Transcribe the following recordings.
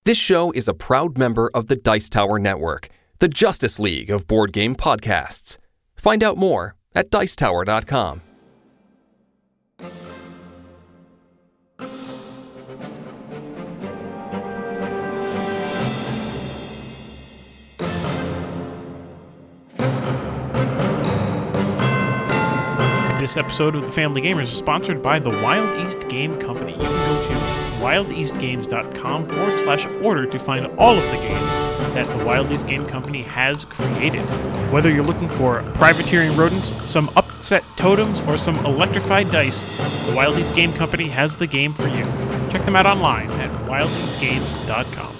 This show is a proud member of the Dice Tower Network, the Justice League of board game podcasts. Find out more at Dicetower.com. This episode of The Family Gamers is sponsored by the Wild East Game Company. You can go to wildeastgames.com/order to find all of the games that the Wild East Game Company has created. Whether you're looking for privateering rodents, some upset totems, or some electrified dice, the Wild East Game Company has the game for you. Check them out online at wildeastgames.com.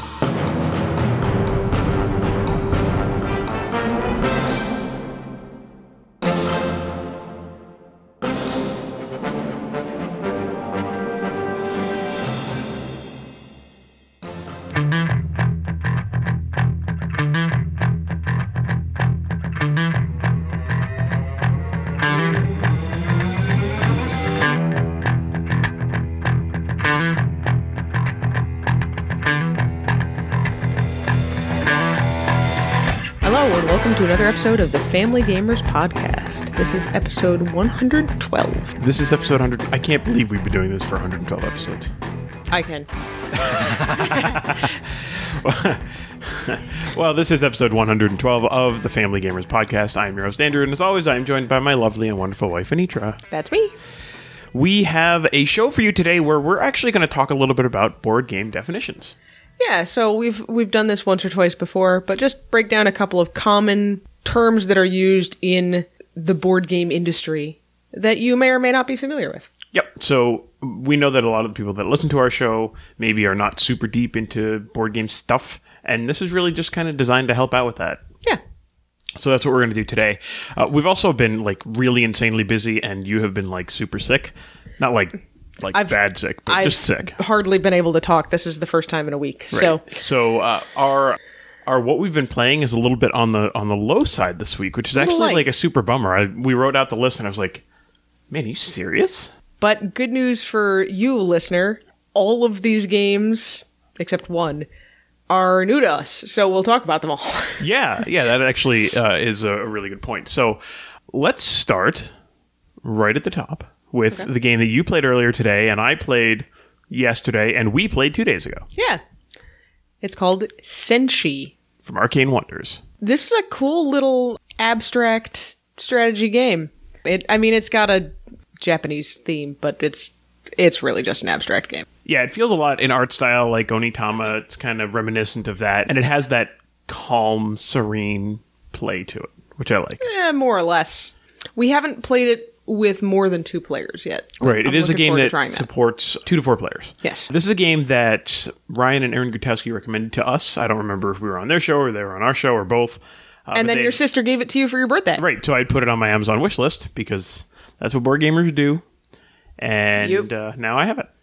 Welcome to another episode of the Family Gamers Podcast. This is episode 112. This is episode 100. I can't believe we've been doing this for 112 episodes. I can. Well, this is episode 112 of the Family Gamers Podcast. I'm your host, Andrew, and as always, I'm joined by my lovely and wonderful wife, Anitra. That's me. We have a show for you today where we're actually going to talk a little bit about board game definitions. Yeah, so we've done this once or twice before, but just break down a couple of common terms that are used in the board game industry that you may or may not be familiar with. Yep. So we know that a lot of the people that listen to our show maybe are not super deep into board game stuff, and this is really just kind of designed to help out with that. Yeah. So that's what we're going to do today. We've also been really insanely busy, and you have been super sick. Not bad sick, but just sick. I've hardly been able to talk. This is the first time in a week. Right. So our what we've been playing is a little bit on the low side this week, which is actually a super bummer. We wrote out the list and I was like, man, are you serious? But good news for you, listener. All of these games, except one, are new to us. So we'll talk about them all. Yeah, that actually is a really good point. So let's start right at the top with the game that you played earlier today, and I played yesterday, and we played 2 days ago. Yeah. It's called Senshi. From Arcane Wonders. This is a cool little abstract strategy game. It's got a Japanese theme, but it's really just an abstract game. Yeah, it feels a lot in art style like Onitama. It's kind of reminiscent of that, and it has that calm, serene play to it, which I like. More or less. We haven't played it with more than 2 players yet. Right. It is a game that supports 2 to 4 players. Yes. This is a game that Ryan and Aaron Gutowski recommended to us. I don't remember if we were on their show or they were on our show or both. And then your sister gave it to you for your birthday. Right. So I put it on my Amazon wish list because that's what board gamers do. And now I have it.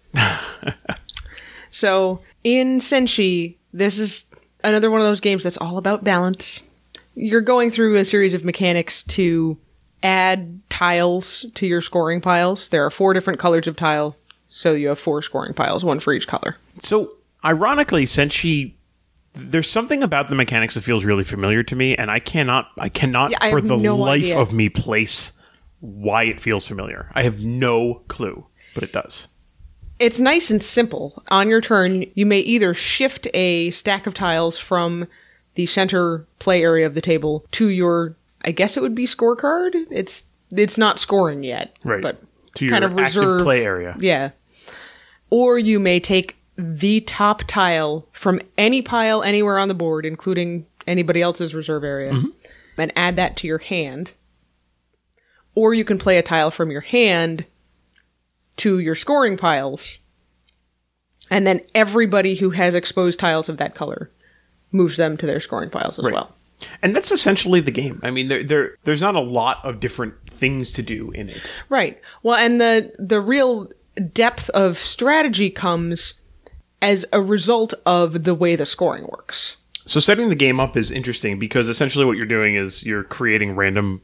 So in Senshi, this is another one of those games that's all about balance. You're going through a series of mechanics to add tiles to your scoring piles. There are 4 different colors of tile, so you have 4 scoring piles, 1 for each color. So, ironically, there's something about the mechanics that feels really familiar to me, and I cannot for the life of me place why it feels familiar. I have no clue, but it does. It's nice and simple. On your turn, you may either shift a stack of tiles from the center play area of the table to your, I guess it would be scorecard. It's not scoring yet, right? But to your kind of reserve active play area. Yeah. Or you may take the top tile from any pile anywhere on the board, including anybody else's reserve area, and add that to your hand. Or you can play a tile from your hand to your scoring piles, and then everybody who has exposed tiles of that color moves them to their scoring piles as well. And that's essentially the game. I mean, there's not a lot of different things to do in it. Right. Well, and the real depth of strategy comes as a result of the way the scoring works. So setting the game up is interesting because essentially what you're doing is you're creating random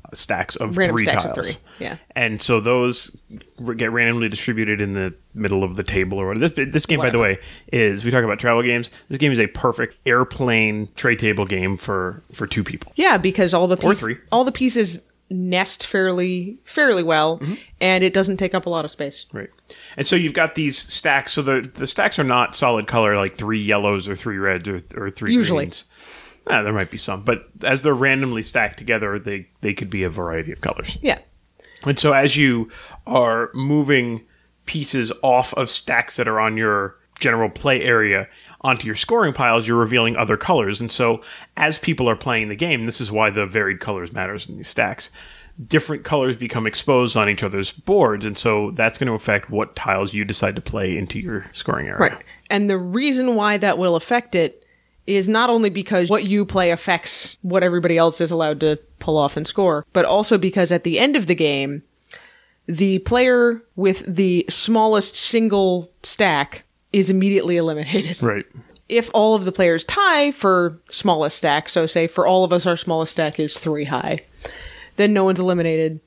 stacks of Random 3 stacks of tiles. 3, yeah. And so those get randomly distributed in the middle of the table or whatever. This game, by the way, is, we talk about travel games, this game is a perfect airplane tray table game for 2 people. Yeah, because all the Or 3. all the pieces nest fairly well, and it doesn't take up a lot of space. Right. And so you've got these stacks. So the stacks are not solid color, like 3 yellows or 3 reds or 3 Usually. greens. There might be some, but as they're randomly stacked together, they could be a variety of colors. Yeah. And so as you are moving pieces off of stacks that are on your general play area onto your scoring piles, you're revealing other colors. And so as people are playing the game, this is why the varied colors matters in these stacks. Different colors become exposed on each other's boards, and so that's going to affect what tiles you decide to play into your scoring area. Right. And the reason why that will affect it is not only because what you play affects what everybody else is allowed to pull off and score, but also because at the end of the game, the player with the smallest single stack is immediately eliminated. Right. If all of the players tie for smallest stack, so say for all of us our smallest stack is 3 high, then no one's eliminated.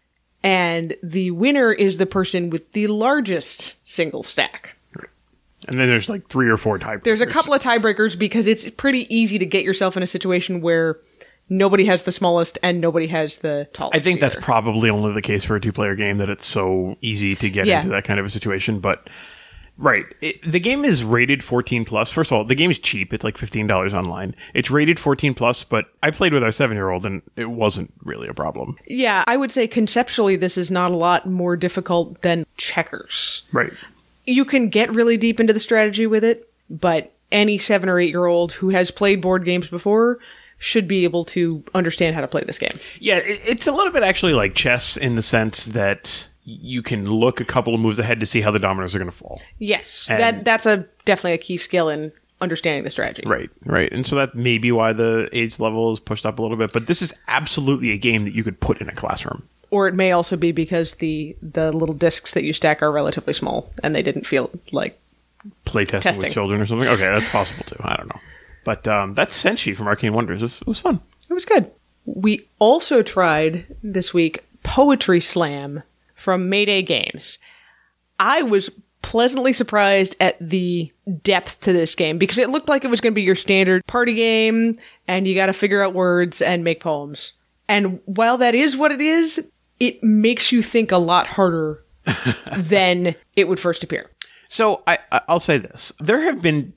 And the winner is the person with the largest single stack. And then there's like 3 or 4 tiebreakers. There's a couple of tiebreakers because it's pretty easy to get yourself in a situation where nobody has the smallest and nobody has the tallest. I think either. that's probably only the case for a 2-player game, that it's so easy to get into that kind of a situation. But right, the game is rated 14 plus. First of all, the game is cheap. It's like $15 online. It's rated 14 plus, but I played with our 7-year-old and it wasn't really a problem. Yeah, I would say conceptually this is not a lot more difficult than checkers. Right. You can get really deep into the strategy with it, but any 7 or 8-year-old who has played board games before should be able to understand how to play this game. Yeah, it's a little bit actually like chess in the sense that you can look a couple of moves ahead to see how the dominoes are going to fall. Yes, And- that's definitely a key skill in understanding the strategy. Right. And so that may be why the age level is pushed up a little bit. But this is absolutely a game that you could put in a classroom. Or it may also be because the little discs that you stack are relatively small and they didn't feel like Play testing Testing. with children or something. Okay, that's possible too. I don't know. But that's Senshi from Arcane Wonders. It was fun. it was good. We also tried this week Poetry Slam from Mayday Games. I was pleasantly surprised at the depth to this game because it looked like it was going to be your standard party game and you got to figure out words and make poems. And while that is what it is, it makes you think a lot harder than it would first appear. So I'll say this. There have been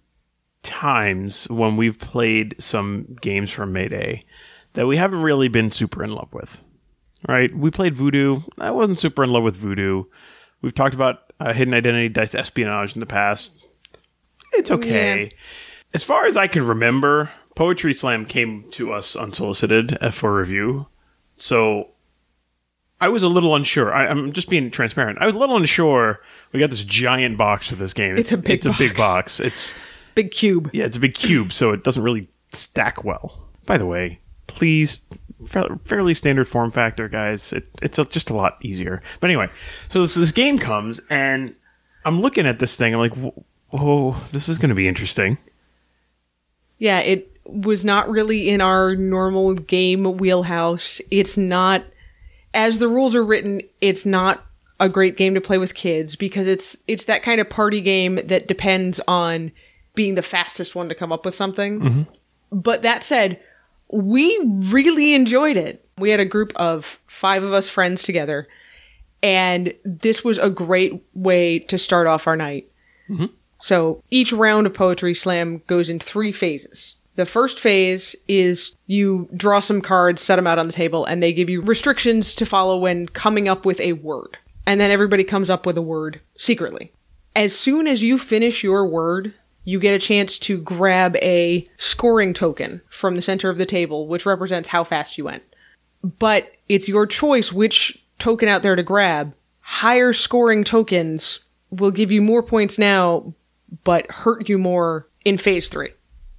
times when we've played some games from Mayday that we haven't really been super in love with. Right? We played Voodoo. I wasn't super in love with Voodoo. We've talked about Hidden Identity Dice Espionage in the past. It's okay. Yeah. As far as I can remember, Poetry Slam came to us unsolicited for review. So I was a little unsure. I'm just being transparent. I was a little unsure. We got this giant box for this game. It's a big box. It's Big cube. yeah, it's a big cube, so it doesn't really stack well. By the way, please, fairly standard form factor, guys. It's just a lot easier. But anyway, so this game comes, and I'm looking at this thing. I'm like, whoa, this is going to be interesting. Yeah, it was not really in our normal game wheelhouse. It's not, as the rules are written, it's not a great game to play with kids because it's that kind of party game that depends on being the fastest one to come up with something. Mm-hmm. But that said, we really enjoyed it. We had a group of 5 of us friends together, and this was a great way to start off our night. Mm-hmm. So each round of Poetry Slam goes in 3 phases. The first phase is you draw some cards, set them out on the table, and they give you restrictions to follow when coming up with a word. And then everybody comes up with a word secretly. As soon as you finish your word, you get a chance to grab a scoring token from the center of the table, which represents how fast you went. But it's your choice which token out there to grab. Higher scoring tokens will give you more points now, but hurt you more in phase 3.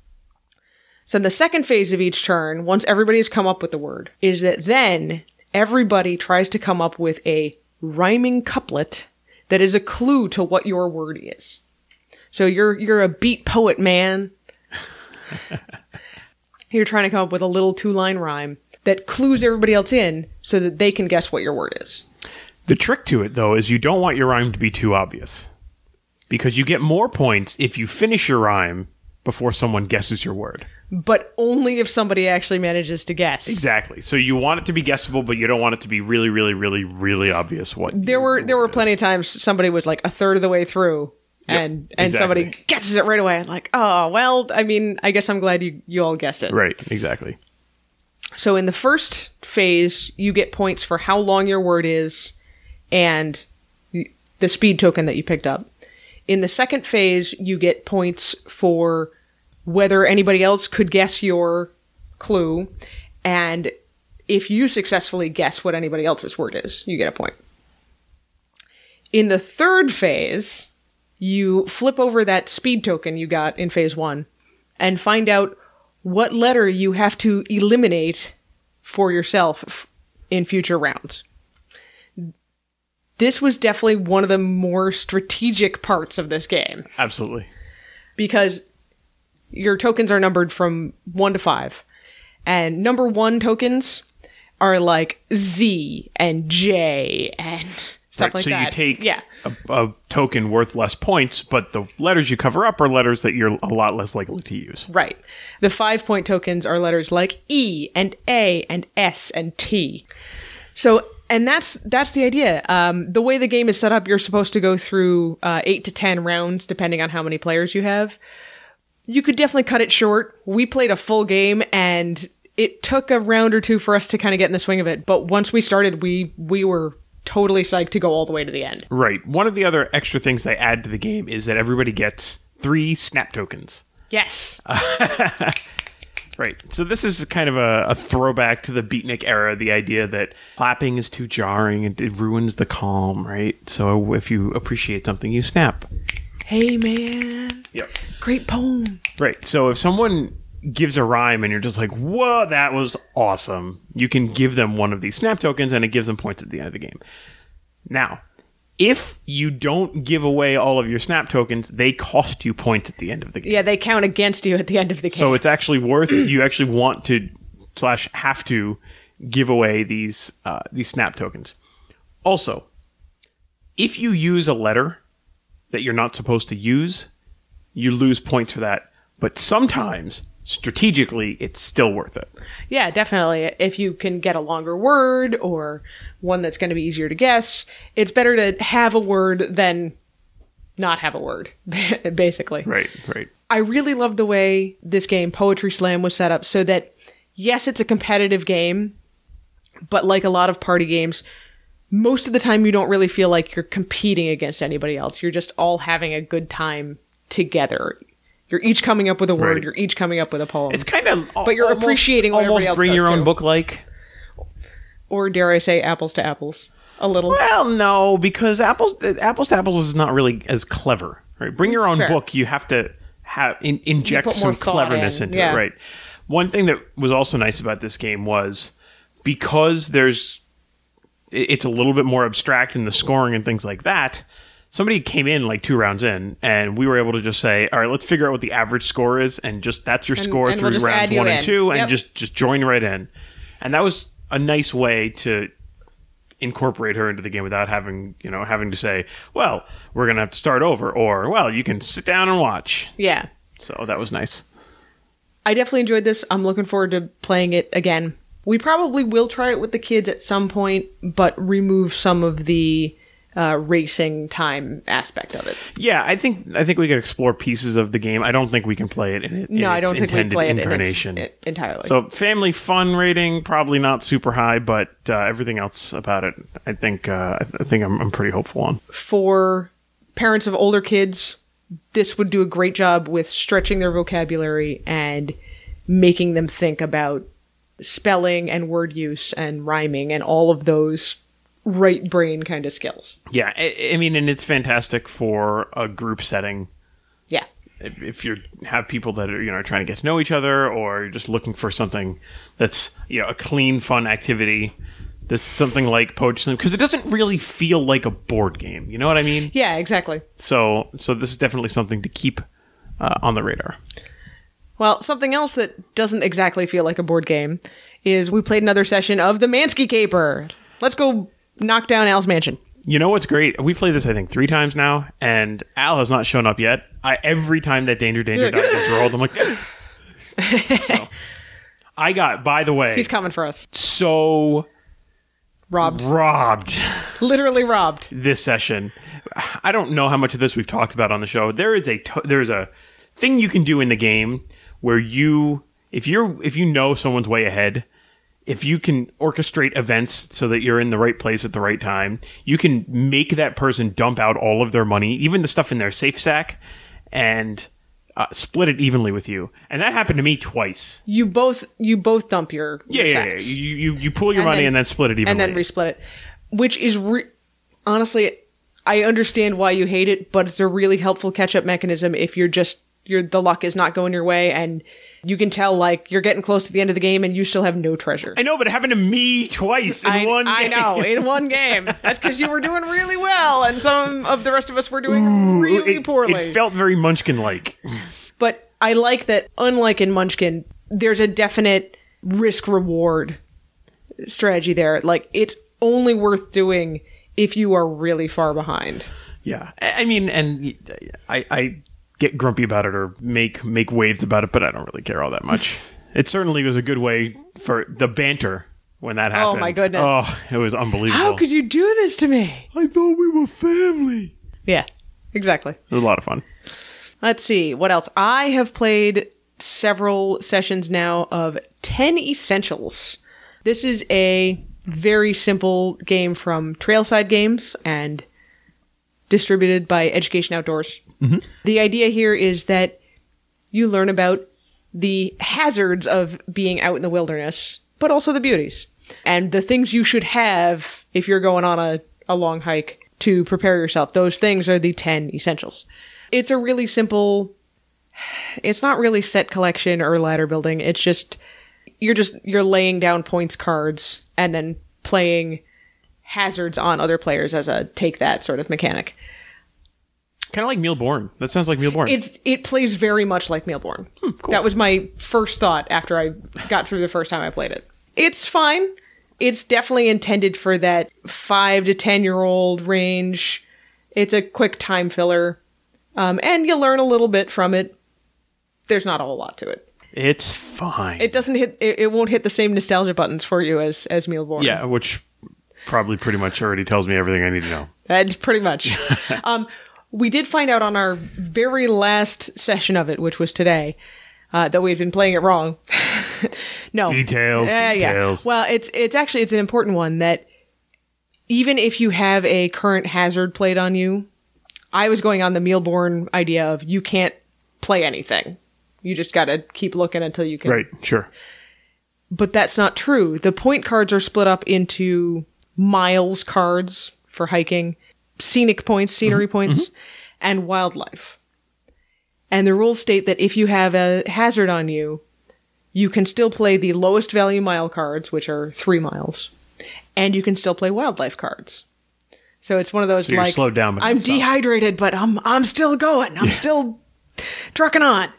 So the second phase of each turn, once everybody has come up with the word, is that then everybody tries to come up with a rhyming couplet that is a clue to what your word is. So you're a beat poet, man. You're trying to come up with a little 2-line rhyme. that clues everybody else in so that they can guess what your word is. The trick to it, though, is you don't want your rhyme to be too obvious. Because you get more points if you finish your rhyme before someone guesses your word. But only if somebody actually manages to guess. Exactly. So you want it to be guessable, but you don't want it to be really, really, really, really obvious what There were plenty of times somebody was like a third of the way through and somebody guesses it right away. Like, oh, well, I mean, I guess I'm glad you all guessed it. Right, exactly. So in the first phase, you get points for how long your word is and the speed token that you picked up. In the second phase, you get points for whether anybody else could guess your clue, and if you successfully guess what anybody else's word is, you get a point. In the third phase, you flip over that speed token you got in phase 1 and find out what letter you have to eliminate for yourself in future rounds. This was definitely one of the more strategic parts of this game. Absolutely. Because your tokens are numbered from 1 to 5. And number 1 tokens are like Z and J and stuff like so that. So you take a token worth less points, but the letters you cover up are letters that you're a lot less likely to use. Right. The 5-point tokens are letters like E and A and S and T. So, and that's the idea. The way the game is set up, you're supposed to go through 8 to 10 rounds, depending on how many players you have. You could definitely cut it short. We played a full game, and it took a round or two for us to kind of get in the swing of it. But once we started, we were totally psyched to go all the way to the end. Right. One of the other extra things they add to the game is that everybody gets 3 snap tokens. Yes. Right. So this is kind of a throwback to the beatnik era, the idea that clapping is too jarring and it ruins the calm, right? So if you appreciate something, you snap. Hey, man. Yep. Great poem. Right. So if someone gives a rhyme and you're just like, whoa, that was awesome, you can give them one of these snap tokens and it gives them points at the end of the game. Now, if you don't give away all of your snap tokens, they cost you points at the end of the game. Yeah, they count against you at the end of the game. So it's actually worth you actually want to / have to give away these snap tokens. Also, if you use a letter that you're not supposed to use, you lose points for that. But sometimes, strategically, it's still worth it. Yeah, definitely. If you can get a longer word or one that's going to be easier to guess, it's better to have a word than not have a word, basically. Right. I really love the way this game, Poetry Slam, was set up so that, yes, it's a competitive game, but like a lot of party games, most of the time you don't really feel like you're competing against anybody else. You're just all having a good time together. You're each coming up with a word. Right. You're each coming up with a poem. It's kind of but you're appreciating what everybody else bring does your own too. book like. Or dare I say apples to apples a little. Well, no, because apples to apples is not really as clever. Right? Bring your own Sure. book. You have to inject put more some thought cleverness in. into Yeah. it. Right. One thing that was also nice about this game was because it's a little bit more abstract in the scoring and things like that. Somebody came in like 2 rounds in, and we were able to just say, all right, let's figure out what the average score is, and just that's your score and through we'll just rounds add you 1 and in. 2, and Yep. just join right in. And that was a nice way to incorporate her into the game without having to say, well, we're going to have to start over, or, well, you can sit down and watch. Yeah. So that was nice. I definitely enjoyed this. I'm looking forward to playing it again. We probably will try it with the kids at some point, but remove some of the racing time aspect of it. Yeah, I think we could explore pieces of the game. I don't think we can play it in No, I its don't think we intended play incarnation. it entirely. So family fun rating, probably not super high, but everything else about it, I think I'm pretty hopeful on. For parents of older kids, this would do a great job with stretching their vocabulary and making them think about spelling and word use and rhyming and all of those right brain kind of skills. Yeah, I mean, and it's fantastic for a group setting. Yeah. If you have people that are trying to get to know each other, or you're just looking for something that's a clean, fun activity. This is something like Poetry Slam, because it doesn't really feel like a board game. You know what I mean? Yeah, exactly. So this is definitely something to keep on the radar. Well, something else that doesn't exactly feel like a board game is we played another session of the Mansky Caper. Let's go knock down Al's mansion. You know what's great? We played this, I think, 3 times now, and Al has not shown up yet. Every time that Danger die gets rolled, I'm like... So, I got, by the way... He's coming for us. So... Robbed. Literally robbed. This session. I don't know how much of this we've talked about on the show. There's a thing you can do in the game where if you know someone's way ahead, if you can orchestrate events so that you're in the right place at the right time, you can make that person dump out all of their money, even the stuff in their safe sack, and split it evenly with you. And that happened to me twice. You both dump your sacks. You pull your money and then split it evenly. And then resplit it. Which is, honestly, I understand why you hate it, but it's a really helpful catch-up mechanism if the luck is not going your way, and you can tell, like, you're getting close to the end of the game and you still have no treasure. I know, but it happened to me twice in one game. I know, in one game. That's because you were doing really well, and some of the rest of us were doing really poorly. It felt very Munchkin-like. But I like that, unlike in Munchkin, there's a definite risk-reward strategy there. Like, it's only worth doing if you are really far behind. Yeah. I mean, and I get grumpy about it or make waves about it, but I don't really care all that much. It certainly was a good way for the banter when that happened. Oh, my goodness. Oh, it was unbelievable. How could you do this to me? I thought we were family. Yeah, exactly. It was a lot of fun. Let's see. What else? I have played several sessions now of 10 Essentials. This is a very simple game from Trailside Games and distributed by Education Outdoors. Mm-hmm. The idea here is that you learn about the hazards of being out in the wilderness, but also the beauties. And the things you should have if you're going on a long hike to prepare yourself. Those things are the 10 essentials. It's a really simple... It's not really set collection or ladder building. It's just... You're laying down points cards and then playing hazards on other players as a take that sort of mechanic. Kind of like Mealborn. That sounds like Mealborn. It plays very much like Mealborn. Cool. That was my first thought after I got through the first time I played it. It's fine. It's definitely intended for that 5 to 10-year-old range. It's a quick time filler. And you learn a little bit from it. There's not a whole lot to it. It's fine. It doesn't hit. It won't hit the same nostalgia buttons for you as Mealborn. Yeah, which probably pretty much already tells me everything I need to know. That's pretty much. We did find out on our very last session of it, which was today, that we had been playing it wrong. No details. Yeah. Well, it's an important one that even if you have a current hazard played on you, I was going on the Mealborn idea of you can't play anything. You just got to keep looking until you can. Right, sure. But that's not true. The point cards are split up into miles cards for hiking, scenic points, scenery points, and wildlife. And the rules state that if you have a hazard on you, you can still play the lowest value mile cards, which are 3 miles, and you can still play wildlife cards. So it's one of those, so you're like, slowed down, but I'm dehydrated, but I'm still going. I'm still trucking on.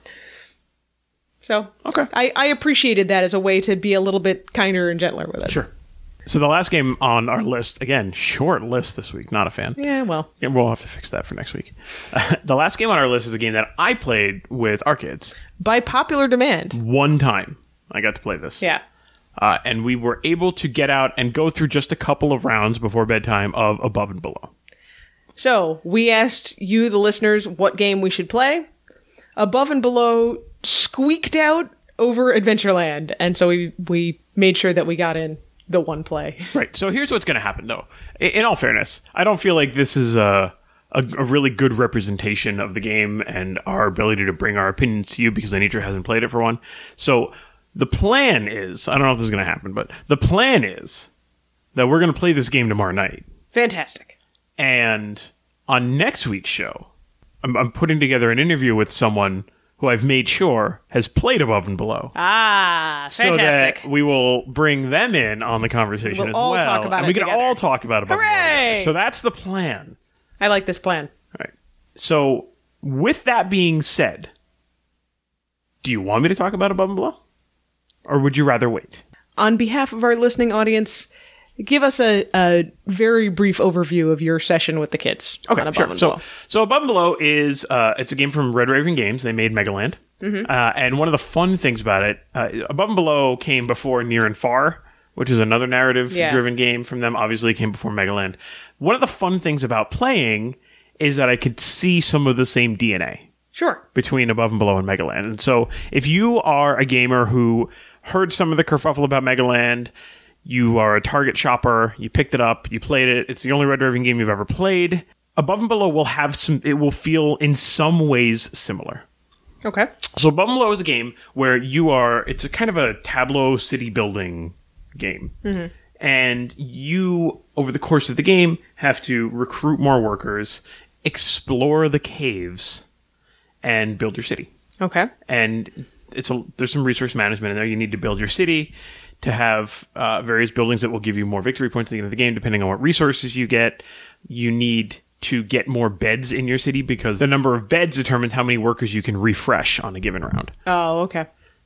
So okay. I appreciated that as a way to be a little bit kinder and gentler with it. Sure. So the last game on our list, again, short list this week, not a fan. Yeah, well. Yeah, we'll have to fix that for next week. The last game on our list is a game that I played with our kids. By popular demand. One time I got to play this. Yeah. And we were able to get out and go through just a couple of rounds before bedtime of Above and Below. So we asked you, the listeners, what game we should play. Above and Below squeaked out over Adventureland, and so we made sure that we got in the one play. Right. So here's what's going to happen, though. In all fairness, I don't feel like this is a really good representation of the game and our ability to bring our opinions to you because Anitra hasn't played it for one. So the plan is, I don't know if this is going to happen, but the plan is that we're going to play this game tomorrow night. Fantastic. And on next week's show, I'm putting together an interview with someone who I've made sure has played Above and Below. Ah, fantastic. So that we will bring them in on the conversation as well. Talk about and we can all talk about Above and Below. So that's the plan. I like this plan. All right. So with that being said, do you want me to talk about Above and Below? Or would you rather wait? on behalf of our listening audience, give us a very brief overview of your session with the kids. Okay, on Above sure. and Below. So Above and Below is it's a game from Red Raven Games. They made Megaland. And one of the fun things about it, Above and Below came before Near and Far, which is another narrative-driven game from them. Obviously, it came before Megaland. One of the fun things about playing is that I could see some of the same DNA. Sure. Between Above and Below and Megaland. And so if you are a gamer who heard some of the kerfuffle about Megaland, you are a Target shopper, you picked it up, you played it, it's the only Red Raven game you've ever played, Above and Below will have it will feel in some ways similar. Okay. So Above and Below is a game where it's a kind of a Tableau city building game. And you, over the course of the game, have to recruit more workers, explore the caves, and build your city. Okay. And there's some resource management in there. You need to build your city to have various buildings that will give you more victory points at the end of the game, depending on what resources you get. You need to get more beds in your city because the number of beds determines how many workers you can refresh on a given round. Oh, okay.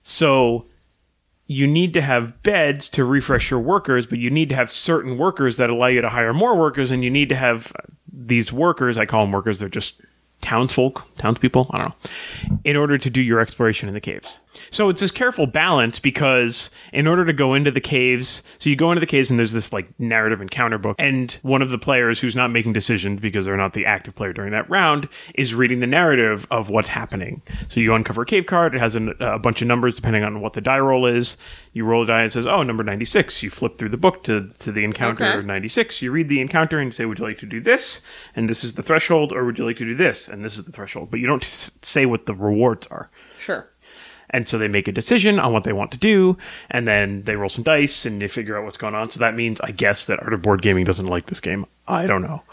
So you need to have beds to refresh your workers, but you need to have certain workers that allow you to hire more workers, and you need to have these workers, I call them workers, they're just townspeople, I don't know, in order to do your exploration in the caves. So it's this careful balance because in order to go into the caves, so you go into the caves and there's this like narrative encounter book, and one of the players who's not making decisions because they're not the active player during that round is reading the narrative of what's happening. So you uncover a cave card, it has a bunch of numbers depending on what the die roll is. You roll a die and it says, oh, number 96. You flip through the book to the encounter 96. You read the encounter and say, would you like to do this? And this is the threshold, or would you like to do this? And this is the threshold. But you don't say what the rewards are. Sure. And so they make a decision on what they want to do, and then they roll some dice, and they figure out what's going on. So that means, I guess, that Art of Board Gaming doesn't like this game. I don't know.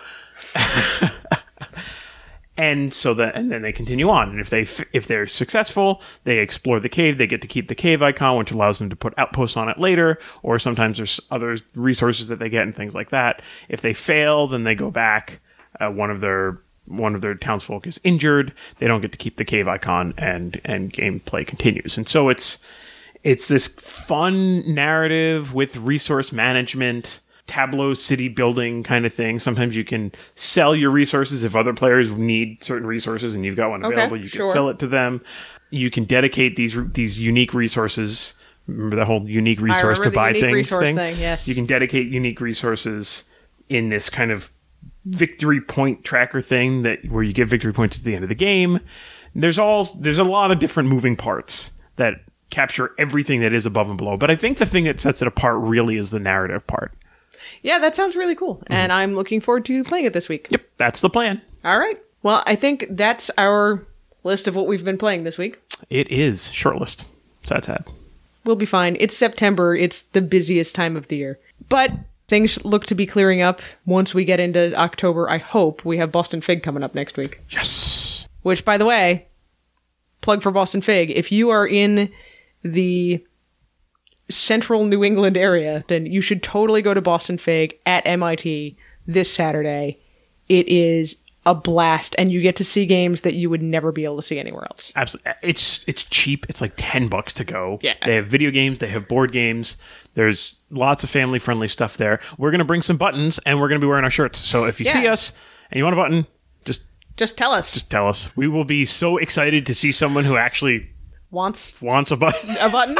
And so and then they continue on. And if they're successful, they explore the cave. They get to keep the cave icon, which allows them to put outposts on it later. Or sometimes there's other resources that they get and things like that. If they fail, then they go back. One of their townsfolk is injured. They don't get to keep the cave icon, and gameplay continues. And so it's this fun narrative with resource management, Tableau city building kind of thing. Sometimes you can sell your resources if other players need certain resources and you've got one available. You can sell it to them. You can dedicate these unique resources. Remember that whole unique resource to buy things thing? Yes. You can dedicate unique resources in this kind of victory point tracker thing where you get victory points at the end of the game. There's a lot of different moving parts that capture everything that is Above and Below. But I think the thing that sets it apart really is the narrative part. Yeah, that sounds really cool. And I'm looking forward to playing it this week. Yep, that's the plan. All right. Well, I think that's our list of what we've been playing this week. It is. Short list. So that's it. We'll be fine. It's September. It's the busiest time of the year. But things look to be clearing up once we get into October. I hope we have Boston Fig coming up next week. Yes. Which, by the way, plug for Boston Fig. If you are in the central New England area, then you should totally go to Boston Fig at MIT this Saturday. It is a blast, and you get to see games that you would never be able to see anywhere else. Absolutely. It's cheap. It's like $10 to go. Yeah. They have video games. They have board games. There's lots of family-friendly stuff there. We're going to bring some buttons, and we're going to be wearing our shirts. So if you see us and you want a button, just tell us. Just tell us. We will be so excited to see someone who actually wants a button. A button?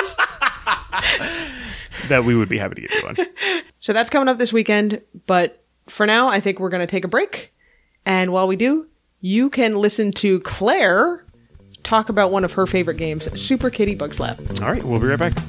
That we would be happy to get you one. So that's coming up this weekend. But for now, I think we're going to take a break. And while we do, you can listen to Claire talk about one of her favorite games, Super Kitty Bug Slap. All right, we'll be right back.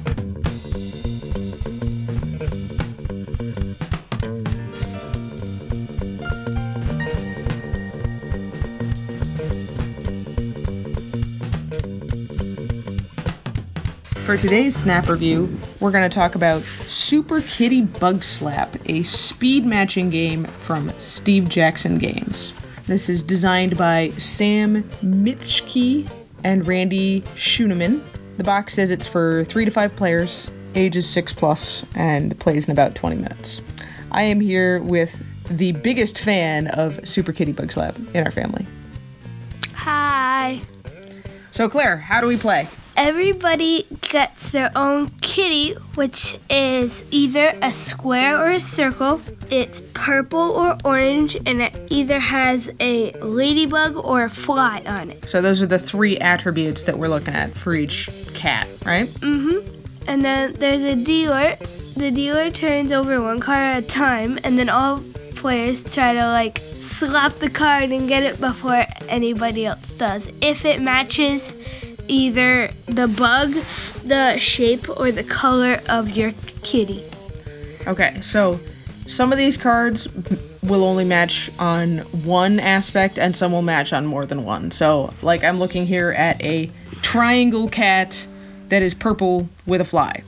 For today's Snap Review, we're going to talk about Super Kitty Bug Slap, a speed matching game from Steve Jackson Games. This is designed by Sam Mitschke and Randy Schuneman. The box says it's for 3 to 5 players, ages 6+, and plays in about 20 minutes. I am here with the biggest fan of Super Kitty Bug Slap in our family. Hi. So Claire, how do we play? everybody gets their own kitty, which is either a square or a circle. It's purple or orange, and it either has a ladybug or a fly on it. So those are the 3 attributes that we're looking at for each cat, right? And then there's a dealer. The dealer turns over 1 card at a time, and then all players try to slap the card and get it before anybody else does. If it matches either the bug, the shape, or the color of your kitty. Okay, so some of these cards will only match on one aspect, and some will match on more than one. So, I'm looking here at a triangle cat that is purple with a fly.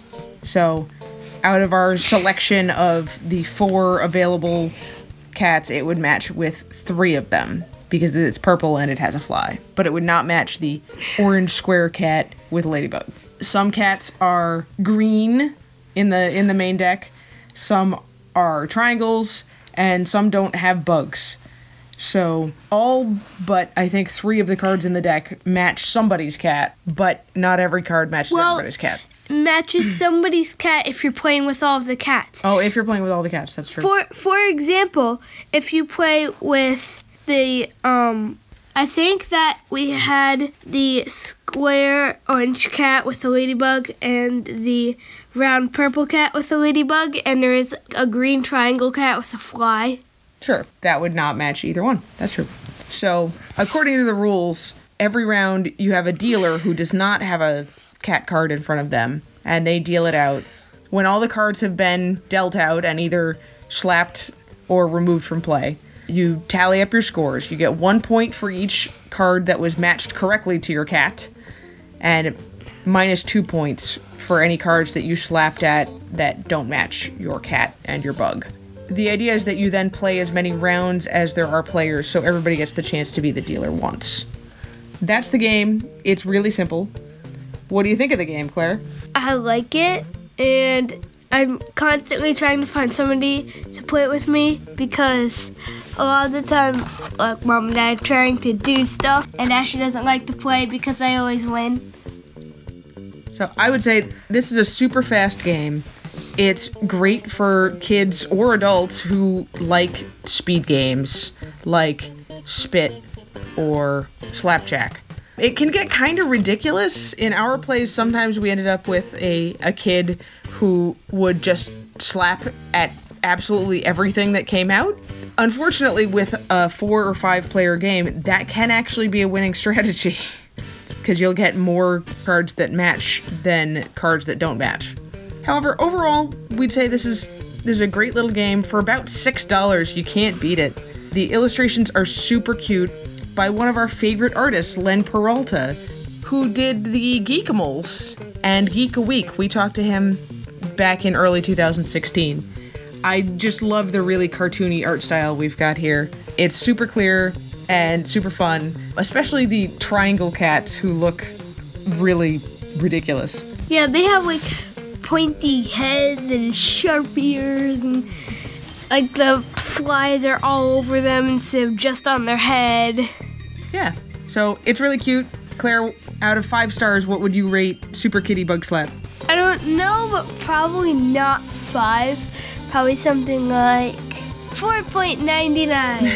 So, out of our selection of the 4 available cats, it would match with 3 of them because it's purple and it has a fly. But it would not match the orange square cat with a ladybug. Some cats are green in the main deck, some are triangles, and some don't have bugs. So all but I think 3 of the cards in the deck match somebody's cat, but not every card matches everybody's cat. Matches somebody's cat if you're playing with all of the cats. Oh, if you're playing with all the cats, that's true. For example, if you play with the I think that we had the square orange cat with a ladybug and the round purple cat with a ladybug, and there is a green triangle cat with a fly. Sure, that would not match either one. That's true. So, according to the rules, every round you have a dealer who does not have a cat card in front of them, and they deal it out. When all the cards have been dealt out and either slapped or removed from play, you tally up your scores. You get 1 point for each card that was matched correctly to your cat, and minus 2 points for any cards that you slapped at that don't match your cat and your bug. The idea is that you then play as many rounds as there are players, so everybody gets the chance to be the dealer once. That's the game. It's really simple. What do you think of the game, Claire? I like it, and I'm constantly trying to find somebody to play it with me because a lot of the time, Mom and Dad are trying to do stuff, and Ashley doesn't like to play because I always win. So I would say this is a super fast game. It's great for kids or adults who like speed games like Spit or Slapjack. It can get kind of ridiculous. In our plays, sometimes we ended up with a kid who would just slap at absolutely everything that came out. Unfortunately, with a 4 or 5 player game, that can actually be a winning strategy because you'll get more cards that match than cards that don't match. However, overall, we'd say this is a great little game. For about $6, you can't beat it. The illustrations are super cute, by one of our favorite artists, Len Peralta, who did the Geekimals and Geek a Week. We talked to him back in early 2016. I just love the really cartoony art style we've got here. It's super clear and super fun, especially the triangle cats who look really ridiculous. Yeah, they have pointy heads and sharp ears, and the flies are all over them instead of just on their head. Yeah, so it's really cute. Claire, out of 5 stars, what would you rate Super Kitty Bug Slap? I don't know, but probably not 5. Probably something like 4.99.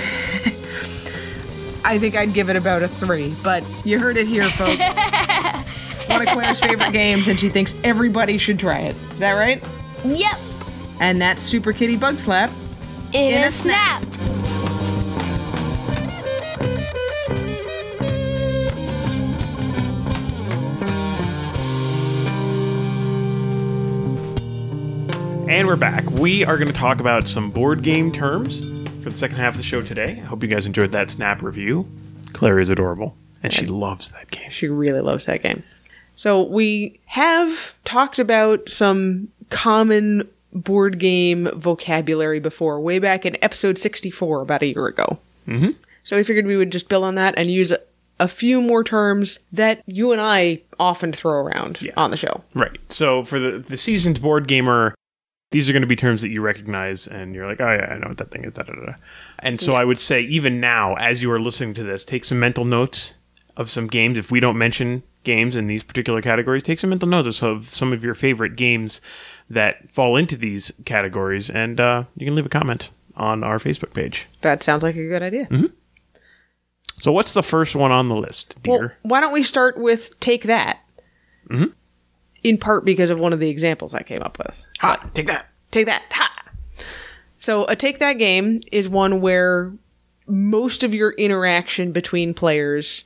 I think I'd give it about a 3, but you heard it here, folks. One of Claire's favorite games, and she thinks everybody should try it. Is that right? Yep. And that's Super Kitty Bug Slap in a snap. And we're back. We are going to talk about some board game terms for the second half of the show today. I hope you guys enjoyed that Snap review. Claire is adorable, and she loves that game. She really loves that game. So we have talked about some common board game vocabulary before, way back in episode 64, about a year ago. Mm-hmm. So we figured we would just build on that and use a few more terms that you and I often throw around on the show. Right. So for the seasoned board gamer, these are going to be terms that you recognize, and you're like, oh yeah, I know what that thing is, da-da-da. And so I would say, even now, as you are listening to this, take some mental notes of some games. If we don't mention games in these particular categories, take some mental notes of some of your favorite games that fall into these categories, and you can leave a comment on our Facebook page. That sounds like a good idea. So what's the first one on the list, dear? Well, why don't we start with Take That? In part because of one of the examples I came up with. Ha! Take that! Take that! Ha! So a Take That game is one where most of your interaction between players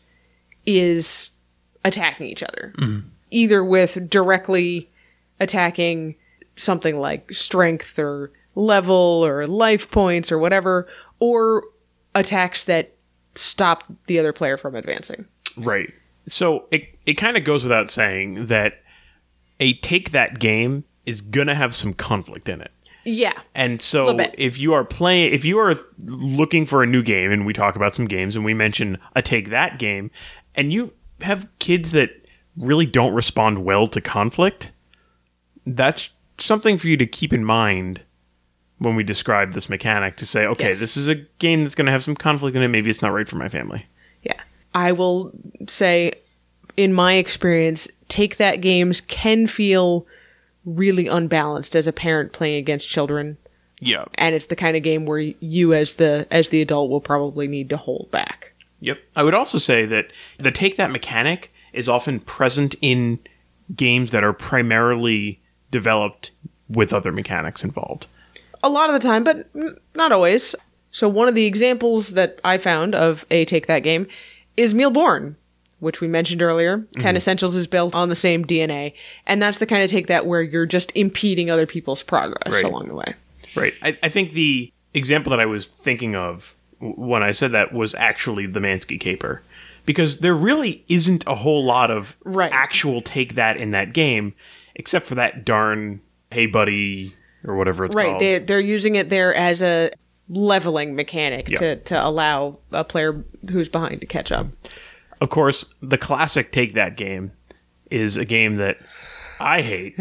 is attacking each other. Either with directly attacking something like strength or level or life points or whatever, or attacks that stop the other player from advancing. Right. So it kind of goes without saying that a Take That game is going to have some conflict in it. Yeah. And so if you are looking for a new game, and we talk about some games and we mention a Take That game, and you have kids that really don't respond well to conflict, that's something for you to keep in mind when we describe this mechanic, to say, okay, this is a game that's going to have some conflict in it. Maybe it's not right for my family. Yeah. I will say, in my experience, Take That games can feel really unbalanced as a parent playing against children. Yeah. And it's the kind of game where you as the adult will probably need to hold back. Yep. I would also say that the Take That mechanic is often present in games that are primarily developed with other mechanics involved. A lot of the time, but not always. So one of the examples that I found of a Take That game is Mealborn, which we mentioned earlier. 10 Essentials is built on the same DNA. And that's the kind of Take That where you're just impeding other people's progress along the way. Right. I think the example that I was thinking of when I said that was actually the Mansky Caper. Because there really isn't a whole lot of actual Take That in that game, except for that darn Hey Buddy or whatever it's called. Right. They're using it there as a leveling mechanic to allow a player who's behind to catch up. Of course, the classic Take That game is a game that I hate.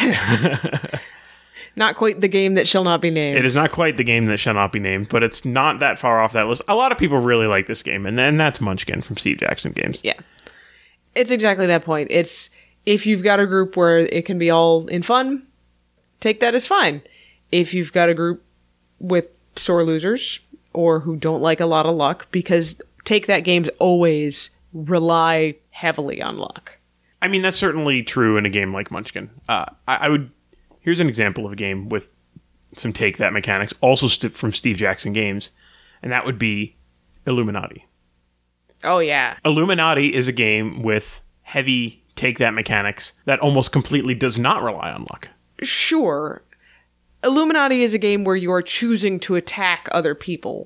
Not quite the game that shall not be named. It is not quite the game that shall not be named, but it's not that far off that list. A lot of people really like this game, and then that's Munchkin from Steve Jackson Games. Yeah. It's exactly that point. It's, if you've got a group where it can be all in fun, Take That is fine. If you've got a group with sore losers or who don't like a lot of luck, because Take That games always rely heavily on luck. I mean, that's certainly true in a game like Munchkin. I would... Here's an example of a game with some Take That mechanics, also from Steve Jackson Games, and that would be Illuminati. Oh, yeah. Illuminati is a game with heavy Take That mechanics that almost completely does not rely on luck. Sure. Illuminati is a game where you are choosing to attack other people.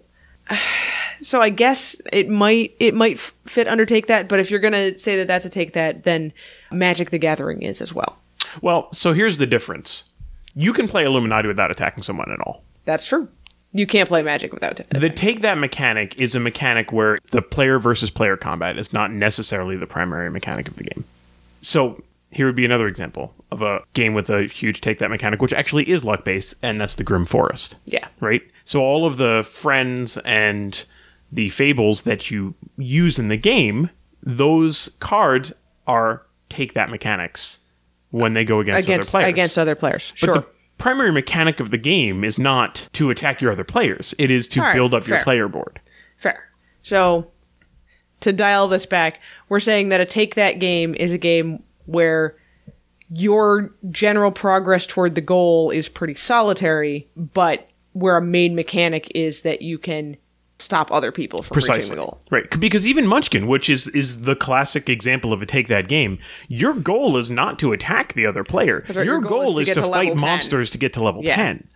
So I guess it might fit under Take That, but if you're going to say that that's a Take That, then Magic the Gathering is as well. Well, so here's the difference. You can play Illuminati without attacking someone at all. That's true. You can't play Magic without it. The Take That mechanic is a mechanic where the player versus player combat is not necessarily the primary mechanic of the game. So here would be another example of a game with a huge Take That mechanic, which actually is luck-based, and that's the Grim Forest. Yeah. Right? So all of the friends and the fables that you use in the game, those cards are Take That mechanics when they go against other players. Against other players, sure. But the primary mechanic of the game is not to attack your other players. It is to build up your player board. Fair. So, to dial this back, we're saying that a Take That game is a game where your general progress toward the goal is pretty solitary, but where a main mechanic is that you can stop other people from reaching the goal. Right. Because even Munchkin, which is the classic example of a Take That game, your goal is not to attack the other player. Right, your goal is to fight monsters to get to level 10.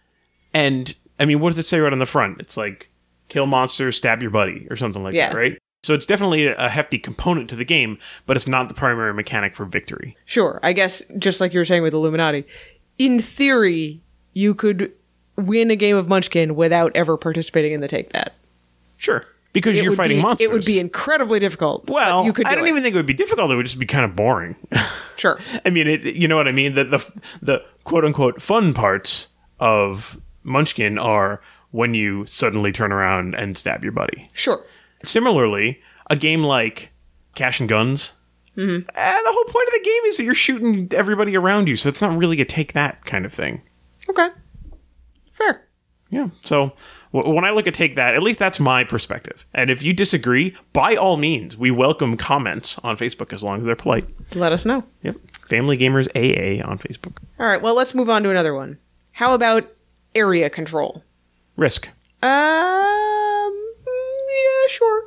And, I mean, what does it say right on the front? It's like, kill monsters, stab your buddy, or something like that, right? So it's definitely a hefty component to the game, but it's not the primary mechanic for victory. Sure. I guess, just like you were saying with Illuminati, in theory, you could win a game of Munchkin without ever participating in the Take That. Sure. Because you're fighting monsters. It would be incredibly difficult. Well, you could I don't even think it would be difficult. It would just be kind of boring. Sure. I mean, you know what I mean? The quote-unquote fun parts of Munchkin are when you suddenly turn around and stab your buddy. Sure. Similarly, a game like Cash and Guns, the whole point of the game is that you're shooting everybody around you, so it's not really a take that kind of thing. Okay. Fair. Yeah. So when I look at take that, at least that's my perspective. And if you disagree, by all means, we welcome comments on Facebook as long as they're polite. Let us know. Yep. Family Gamers AA on Facebook. All right, well, let's move on to another one. How about area control? Risk. Yeah, sure.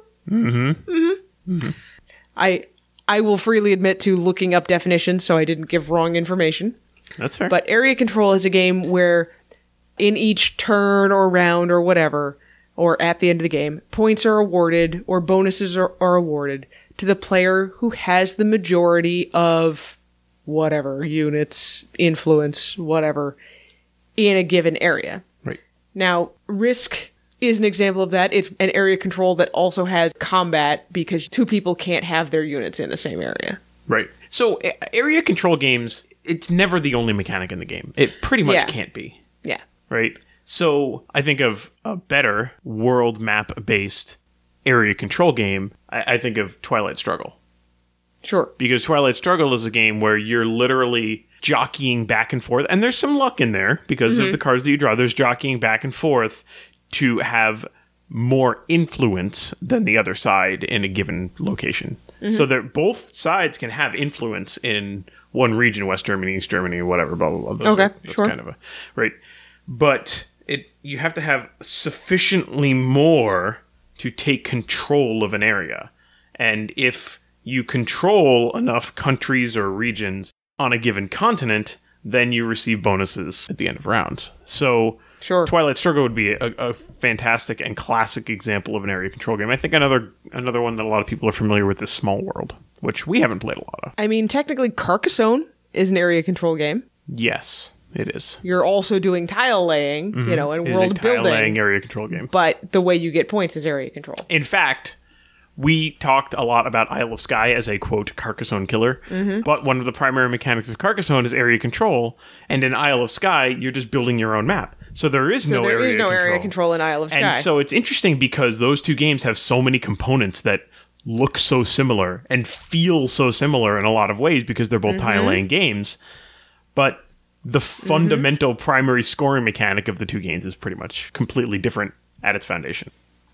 I will freely admit to looking up definitions, so I didn't give wrong information. That's fair. But area control is a game where in each turn or round or whatever, or at the end of the game, points are awarded or bonuses are awarded to the player who has the majority of whatever, units, influence, whatever, in a given area. Right. Now, Risk is an example of that. It's an area control that also has combat because two people can't have their units in the same area. Right. So area control games, it's never the only mechanic in the game. It pretty much can't be. Yeah. Right. So I think of a better world map based area control game. I think of Twilight Struggle. Sure. Because Twilight Struggle is a game where you're literally jockeying back and forth. And there's some luck in there because of the cards that you draw. There's jockeying back and forth to have more influence than the other side in a given location. So that both sides can have influence in one region, West Germany, East Germany, whatever, blah, blah, blah. That's sure. kind of a, right. But you have to have sufficiently more to take control of an area. And if you control enough countries or regions on a given continent, then you receive bonuses at the end of rounds. So Sure. Twilight Struggle would be a fantastic and classic example of an area control game. I think another one that a lot of people are familiar with is Small World, which we haven't played a lot of. I mean, technically, Carcassonne is an area control game. Yes, it is. You're also doing tile laying, and It is world a tile building. laying area control game. But the way you get points is area control. In fact, we talked a lot about Isle of Skye as a, quote, Carcassonne killer, but one of the primary mechanics of Carcassonne is area control, and in Isle of Skye, you're just building your own map. So there is no area control in Isle of Skye. And so it's interesting because those two games have so many components that look so similar and feel so similar in a lot of ways because they're both tile-laying games. But the fundamental primary scoring mechanic of the two games is pretty much completely different at its foundation.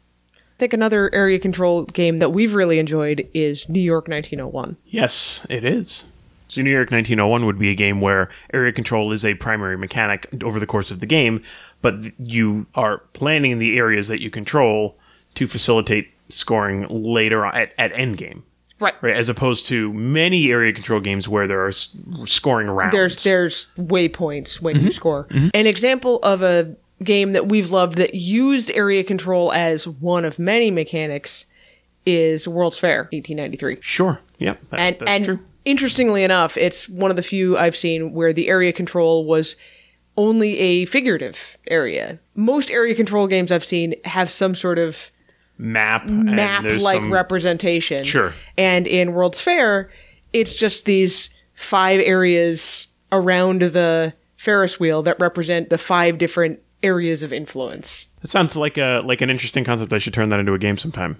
I think another area control game that we've really enjoyed is New York 1901. Yes, it is. So New York 1901 would be a game where area control is a primary mechanic over the course of the game, but you are planning the areas that you control to facilitate scoring later on at endgame. Right. As opposed to many area control games where there are scoring rounds. There's waypoints when you score. An example of a game that we've loved that used area control as one of many mechanics is World's Fair, 1893. Sure. Yep. That's true. Interestingly enough, it's one of the few I've seen where the area control was only a figurative area. Most area control games I've seen have some sort of map-like representation. Sure. And in World's Fair, it's just these 5 areas around the Ferris wheel that represent the 5 different areas of influence. That sounds like an interesting concept. I should turn that into a game sometime.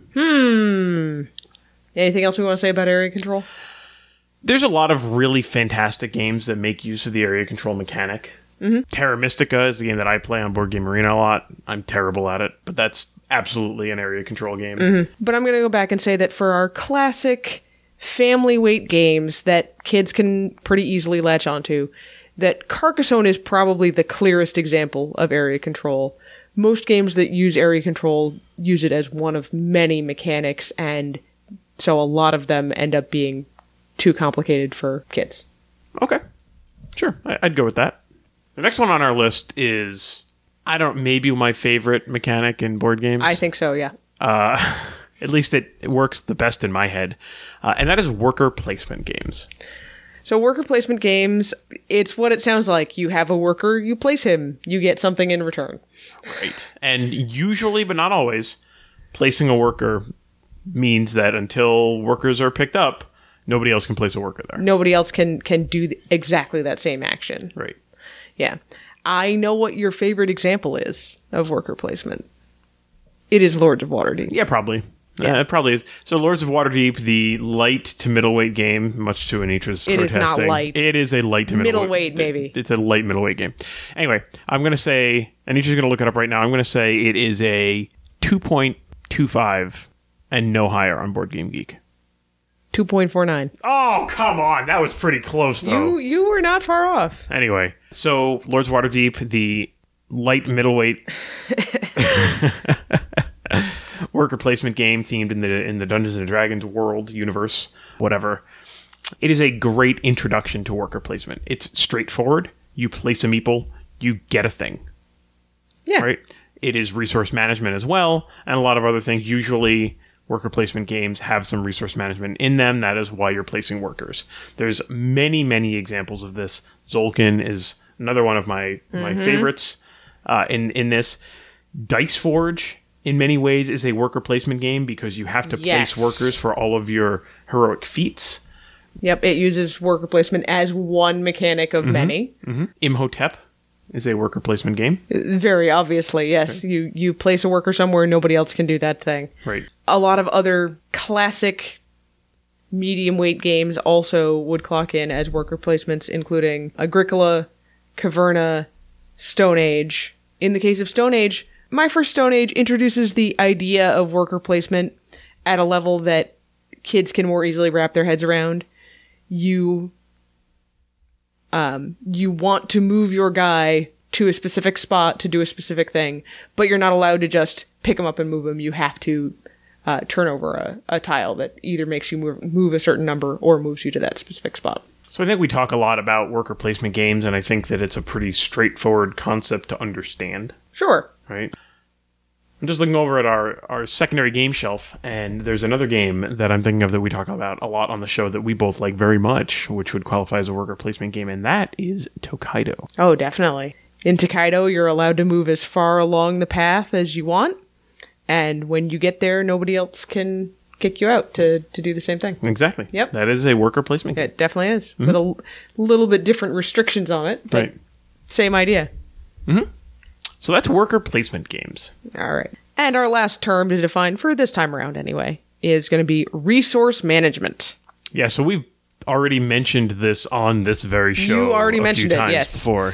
Anything else we want to say about area control? There's a lot of really fantastic games that make use of the area control mechanic. Terra Mystica is the game that I play on Board Game Arena a lot. I'm terrible at it, but that's absolutely an area control game. But I'm going to go back and say that for our classic family weight games that kids can pretty easily latch onto, that Carcassonne is probably the clearest example of area control. Most games that use area control use it as one of many mechanics, and so a lot of them end up being too complicated for kids. Okay. Sure. I'd go with that. The next one on our list is, maybe my favorite mechanic in board games. I think so, yeah. At least it works the best in my head. And that is worker placement games. So worker placement games, it's what it sounds like. You have a worker, you place him, you get something in return. Right. And usually, but not always, placing a worker means that until workers are picked up, nobody else can place a worker there. Nobody else can do exactly that same action. Right. Yeah. I know what your favorite example is of worker placement. It is Lords of Waterdeep. Yeah, probably. Yeah. It probably is. So Lords of Waterdeep, the light to middleweight game, much to Anita's It is protesting. not light. It is a light to Middleweight, maybe. It's a light middleweight game. Anyway, I'm going to say, Anita's going to look it up right now. I'm going to say it is a 2.25 and no higher on Board Game Geek. 2.49. Oh, come on. That was pretty close, though. You were not far off. Anyway, so Lords of Waterdeep, the light middleweight worker placement game themed in the Dungeons and Dragons world, universe, whatever. It is a great introduction to worker placement. It's straightforward. You place a meeple, you get a thing. Yeah. Right? It is resource management as well, and a lot of other things. Usually, worker placement games have some resource management in them. That is why you're placing workers. There's many, many examples of this. Zolkin is another one of my favorites in this. Dice Forge, in many ways, is a worker placement game because you have to Yes. place workers for all of your heroic feats. Yep, it uses worker placement as one mechanic of many. Imhotep is a worker placement game. Very obviously, yes. Okay. You place a worker somewhere, nobody else can do that thing. Right. A lot of other classic medium weight games also would clock in as worker placements, including Agricola, Caverna, Stone Age. In the case of Stone Age, my first Stone Age introduces the idea of worker placement at a level that kids can more easily wrap their heads around. You want to move your guy to a specific spot to do a specific thing, but you're not allowed to just pick him up and move him. You have to turn over a tile that either makes you move a certain number or moves you to that specific spot. So I think we talk a lot about worker placement games, and I think that it's a pretty straightforward concept to understand, Sure. right? I'm just looking over at our secondary game shelf, and there's another game that I'm thinking of that we talk about a lot on the show that we both like very much, which would qualify as a worker placement game, and that is Tokaido. Oh, definitely. In Tokaido, you're allowed to move as far along the path as you want, and when you get there, nobody else can kick you out to do the same thing. Exactly. Yep. That is a worker placement game. It definitely is, with a little bit different restrictions on it, but Right. same idea. So that's worker placement games. All right. And our last term to define for this time around anyway is going to be resource management. Yeah, so we've already mentioned this on this very show. You already a mentioned few it, times yes. before.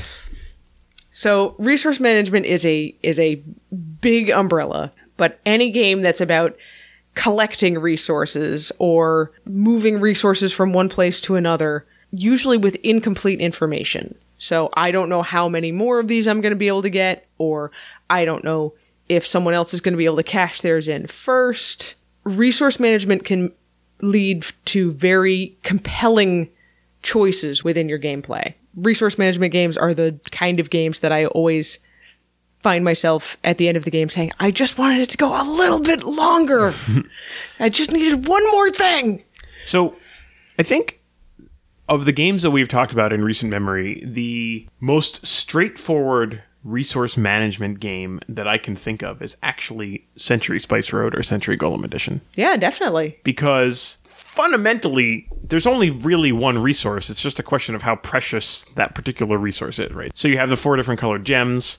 So resource management is a big umbrella, but any game that's about collecting resources or moving resources from one place to another, usually with incomplete information. So I don't know how many more of these I'm going to be able to get, or I don't know if someone else is going to be able to cash theirs in first. Resource management can lead to very compelling choices within your gameplay. Resource management games are the kind of games that I always find myself at the end of the game saying, I just wanted it to go a little bit longer. I just needed one more thing. So I think of the games that we've talked about in recent memory, the most straightforward resource management game that I can think of is actually Century Spice Road or Century Golem Edition. Yeah, definitely. Because fundamentally, there's only really one resource. It's just a question of how precious that particular resource is, right? So you have the 4 different colored gems,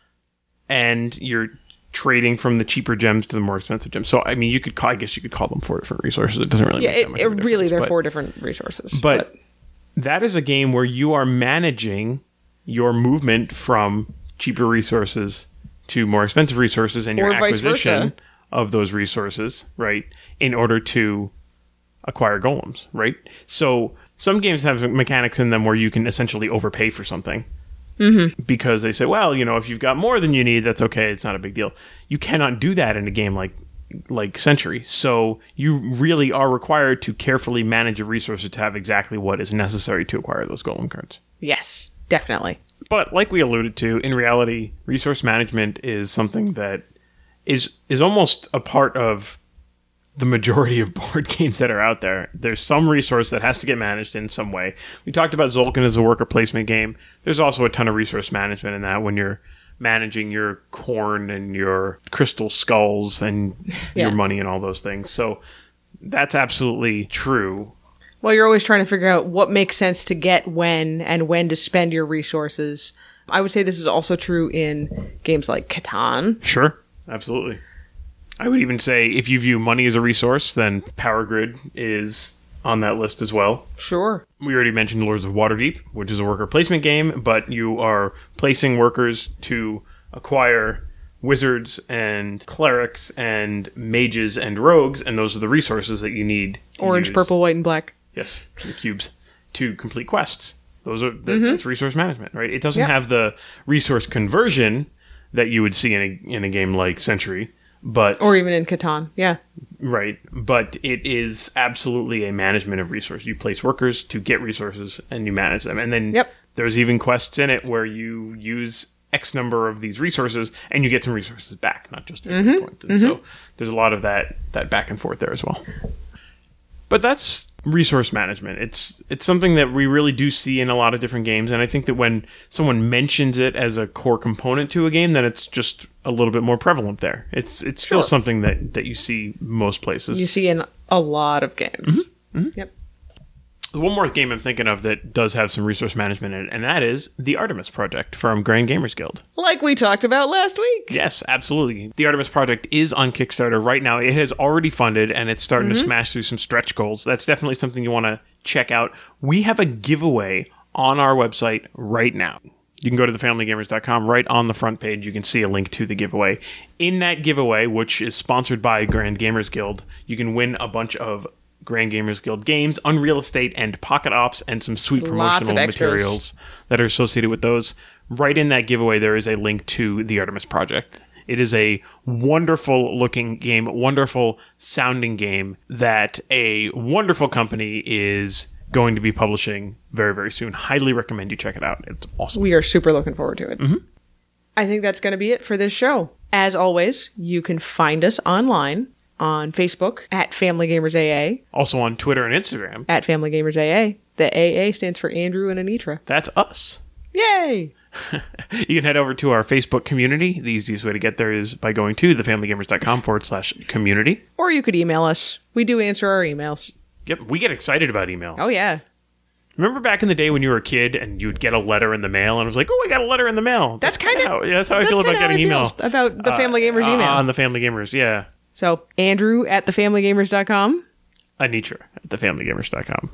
and you're trading from the cheaper gems to the more expensive gems. So, I mean, I guess you could call them 4 different resources. It doesn't really Yeah, make that much of a really, difference, they're but- 4 different resources. But that is a game where you are managing your movement from cheaper resources to more expensive resources and your Or vice acquisition versa. of those resources, right, in order to acquire golems, right? So some games have mechanics in them where you can essentially overpay for something. Because they say, well, you know, if you've got more than you need, that's okay. It's not a big deal. You cannot do that in a game like Century. So you really are required to carefully manage your resources to have exactly what is necessary to acquire those golem cards. yes, definitely. But like we alluded to, in reality, resource management is something that is almost a part of the majority of board games that are out there. There's some resource that has to get managed in some way. We talked about Zolkin as a worker placement game. There's also a ton of resource management in that when you're managing your corn and your crystal skulls and your money and all those things. So that's absolutely true. Well, you're always trying to figure out what makes sense to get when and when to spend your resources. I would say this is also true in games like Catan. Sure. Absolutely. I would even say if you view money as a resource, then Power Grid is on that list as well. Sure. We already mentioned Lords of Waterdeep, which is a worker placement game, but you are placing workers to acquire wizards and clerics and mages and rogues, and those are the resources that you need. Orange, purple, white, and black. Yes, the cubes to complete quests. Those are that's resource management, right? It doesn't have the resource conversion that you would see in a game like Century, but or even in Catan. Yeah. Right, but it is absolutely a management of resources. You place workers to get resources, and you manage them. And then there's even quests in it where you use X number of these resources, and you get some resources back, not just every point. And so there's a lot of that back and forth there as well. But that's resource management. It's something that we really do see in a lot of different games, and I think that when someone mentions it as a core component to a game, then it's just a little bit more prevalent there. It's still something that you see most places. You see in a lot of games. Yep. One more game I'm thinking of that does have some resource management in it, and that is the Artemis Project from Grand Gamers Guild. Like we talked about last week. Yes, absolutely. The Artemis Project is on Kickstarter right now. It has already funded, and it's starting to smash through some stretch goals. That's definitely something you want to check out. We have a giveaway on our website right now. You can go to thefamilygamers.com. Right on the front page, you can see a link to the giveaway. In that giveaway, which is sponsored by Grand Gamers Guild, you can win a bunch of Grand Gamers Guild games, Unreal Estate, and Pocket Ops, and some sweet promotional materials that are associated with those. Right in that giveaway, there is a link to the Artemis Project. It is a wonderful looking game, wonderful sounding game that a wonderful company is going to be publishing very, very soon. Highly recommend you check it out. It's awesome. We are super looking forward to it. I think that's going to be it for this show. As always, you can find us online on Facebook at Family Gamers AA. Also on Twitter and Instagram at Family Gamers AA. The AA stands for Andrew and Anitra. That's us. Yay! You can head over to our Facebook community. The easiest way to get there is by going to thefamilygamers.com/community. Or you could email us. We do answer our emails. Yep, we get excited about email. Oh, yeah. Remember back in the day when you were a kid and you'd get a letter in the mail and it was like, oh, I got a letter in the mail. That's kind of that's how I feel about getting email. About the Family Gamers email. On the Family Gamers, yeah. So, Andrew at thefamilygamers.com. Anitra at thefamilygamers.com.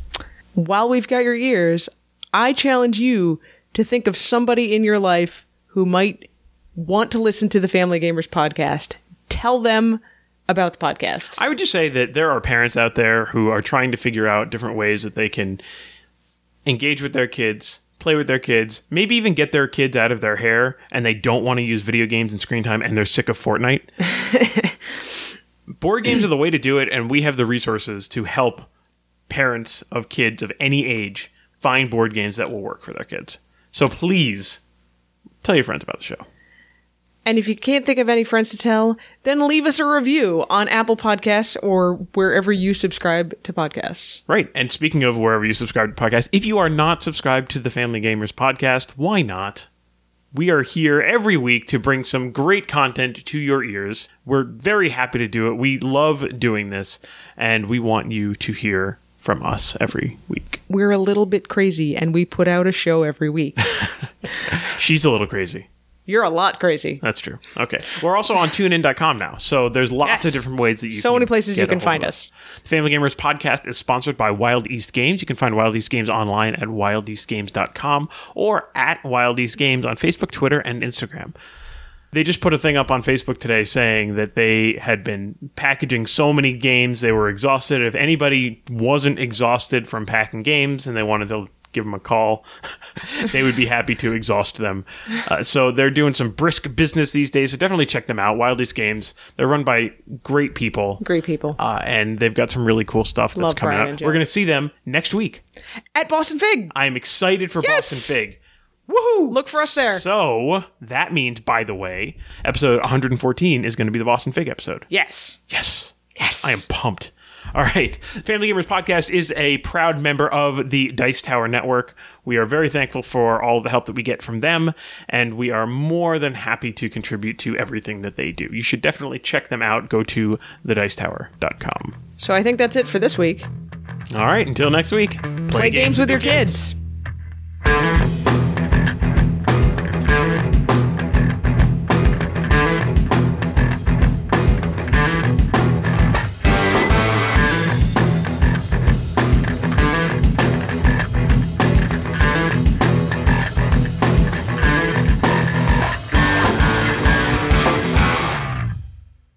While we've got your ears, I challenge you to think of somebody in your life who might want to listen to the Family Gamers podcast. Tell them about the podcast. I would just say that there are parents out there who are trying to figure out different ways that they can engage with their kids, play with their kids, maybe even get their kids out of their hair, and they don't want to use video games and screen time, and they're sick of Fortnite. Board games are the way to do it, and we have the resources to help parents of kids of any age find board games that will work for their kids. So please, tell your friends about the show. And if you can't think of any friends to tell, then leave us a review on Apple Podcasts or wherever you subscribe to podcasts. Right. And speaking of wherever you subscribe to podcasts, if you are not subscribed to the Family Gamers podcast, why not? We are here every week to bring some great content to your ears. We're very happy to do it. We love doing this, and we want you to hear from us every week. We're a little bit crazy, and we put out a show every week. She's a little crazy. You're a lot crazy. That's true. Okay. We're also on TuneIn.com now, so there's lots of different ways that you can so many places you can find us. The Family Gamers podcast is sponsored by Wild East Games. You can find Wild East Games online at wildeastgames.com or at Wild East Games on Facebook, Twitter, and Instagram. They just put a thing up on Facebook today saying that they had been packaging so many games, they were exhausted. If anybody wasn't exhausted from packing games and they wanted to give them a call, they would be happy to exhaust them. So they're doing some brisk business these days, so definitely check them out. Wild East Games. They're run by great people. Great people. And they've got some really cool stuff that's coming out. We're going to see them next week. At Boston Fig. I am excited for Boston Fig. Woohoo! Look for us there. So that means, by the way, episode 114 is going to be the Boston Fig episode. Yes. Yes. Yes. I am pumped. All right. Family Gamers Podcast is a proud member of the Dice Tower Network. We are very thankful for all the help that we get from them, and we are more than happy to contribute to everything that they do. You should definitely check them out. Go to thedicetower.com. So I think that's it for this week. All right. Until next week, play games with your kids.